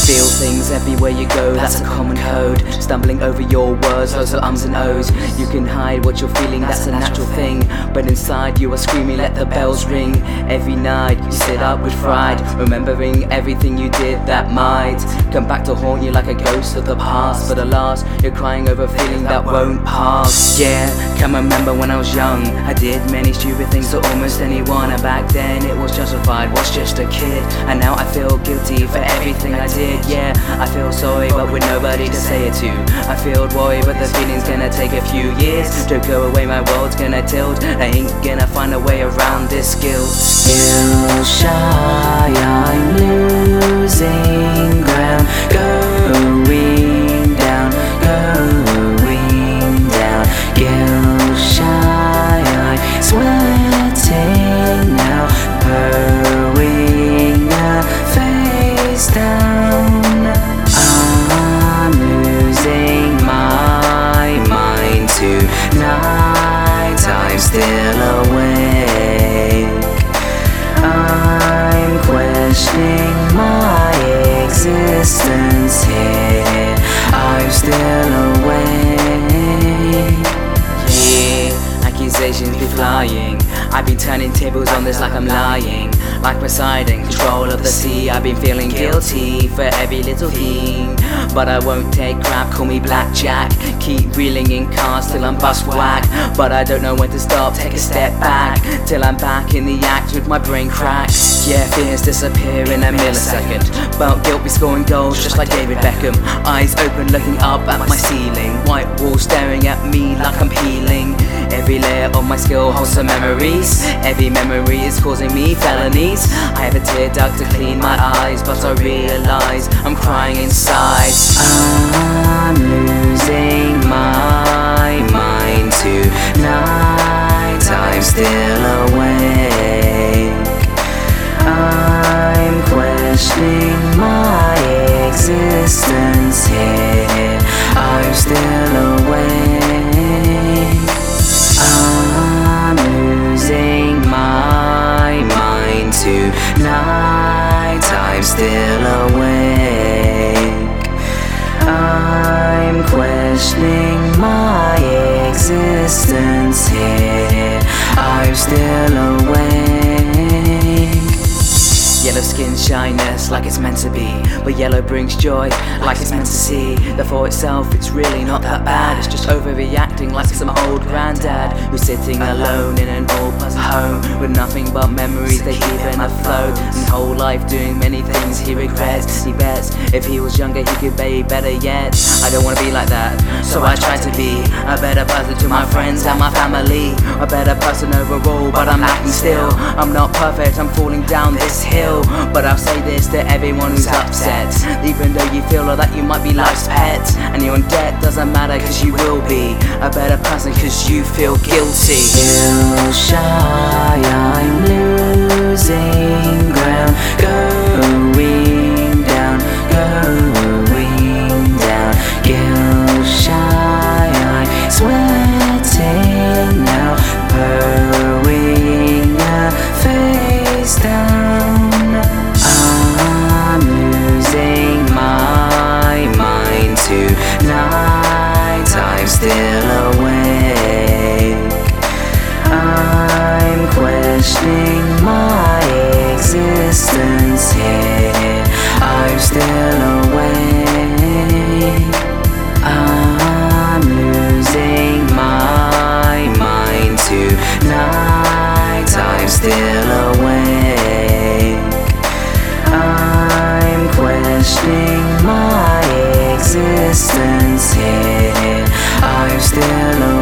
Feel things everywhere you go, that's a common code. Stumbling over your words, loads of ums and ohs. You can hide what you're feeling, that's a natural thing. But inside you are screaming, let the bells ring. Every night you sit up with pride, remembering everything you did that might come back to haunt you like a ghost of the past. But alas, you're crying over a feeling that won't pass. Yeah, can remember when I was young, I did many stupid things to almost anyone. And back then it was justified, was just a kid. And now I feel guilty for everything I did. Yeah, I feel sorry but with nobody to say it to. I feel worried but the feeling's gonna take a few years to go away, my world's gonna tilt. I ain't gonna find a way around this guilt. Still shy, I'm losing ground. Going down, going down. Guilt shy, I'm sweating now. Burrowing face down. I'm losing my mind tonight. I'm still awake. I'm questioning my existence here. I'm still awake. Yeah, accusations be flying. I've been turning tables on this like I'm lying. Like Poseidon, control of the sea. I've been feeling guilty for every little thing. But I won't take crap, call me Blackjack. Keep reeling in cars till I'm bust whack. But I don't know when to stop, take a step back till I'm back in the act with my brain cracked. Yeah, fears disappear in a millisecond, but guilt be scoring goals just like David Beckham. Eyes open looking up at my ceiling. White walls staring at me like I'm healing. Every layer of my skill holds some memories. Every memory is causing me felonies. I have a tear duct to clean my eyes, but I realize I'm crying inside. I'm losing my mind tonight. I'm still awake. I'm questioning my existence here. I'm still awake. I'm losing my mind tonight. I'm still awake. I'm questioning my existence here. I'm still awake. Yellow skin shyness like it's meant to be, but yellow brings joy like it's meant to see. That for itself it's really not that bad. It's just overreacting like some old granddad who's sitting alone in an old pleasant home with nothing but memories they keep in a flow. And whole life doing many things he regrets. He bets if he was younger he could be better yet. I don't wanna be like that, so I try to be a better person to my friends and my family. A better person overall, but I'm lacking still. I'm not perfect, I'm falling down this hill. But I'll say this to everyone who's upset. Even though you feel that you might be life's pet and you're in debt, doesn't matter cause you will be a better person cause you feel guilty. Still shy, I'm losing ground. Going down, going down. Guilt shy, I'm sweating now. Burrowing face down. I'm losing my mind tonight. I'm still awake. I'm questioning my existence here. I'm still awake. I'm losing my mind tonight. I'm still awake. I'm questioning my existence here. I'm still awake.